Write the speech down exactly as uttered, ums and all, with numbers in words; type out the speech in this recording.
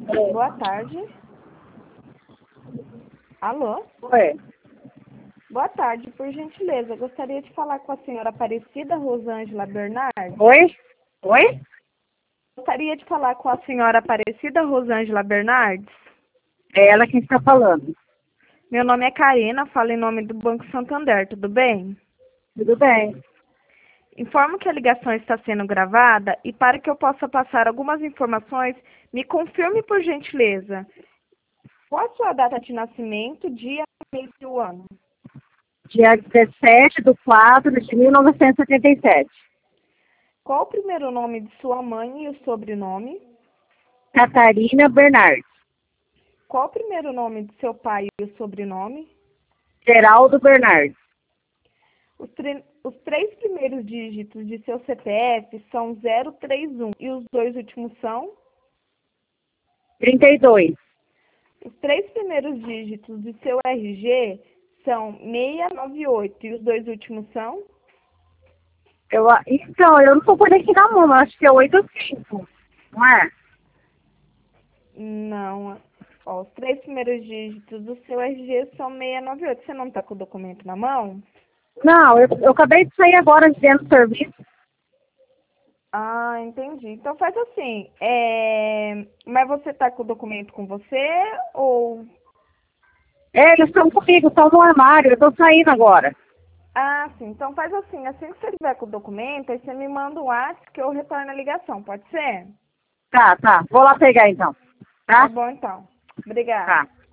Boa tarde. Alô? Oi. Boa tarde, por gentileza. Gostaria de falar com a senhora Aparecida Rosângela Bernardes. Oi? Oi? Gostaria de falar com a senhora Aparecida Rosângela Bernardes. É ela quem está falando. Meu nome é Karina, falo em nome do Banco Santander, tudo bem? Tudo bem. Informo que a ligação está sendo gravada e para que eu possa passar algumas informações, me confirme por gentileza. Qual a sua data de nascimento, dia, mês e o ano? Dia dezessete de quatro de mil novecentos e setenta e sete. Qual o primeiro nome de sua mãe e o sobrenome? Catarina Bernardes. Qual o primeiro nome de seu pai e o sobrenome? Geraldo Bernardes. Os, os três primeiros dígitos de seu C P F são zero três um e os dois últimos são? trinta e dois. Os três primeiros dígitos de seu R G são seiscentos e noventa e oito e os dois últimos são? Eu, a- então, eu não estou por aqui na mão, acho que é oito cinco. Não é? Não. Ó, os três primeiros dígitos do seu R G são seiscentos e noventa e oito. Você não está com o documento na mão? Não, eu, eu acabei de sair agora de dentro do serviço. Ah, entendi. Então faz assim, é... mas você está com o documento com você ou... É, eles estão comigo, estão no armário, eu estou saindo agora. Ah, sim. Então faz assim, assim que você tiver com o documento, aí você me manda o WhatsApp que eu retorno a ligação, pode ser? Tá, tá. Vou lá pegar então. Tá Tá? bom, então. Obrigada. Tá.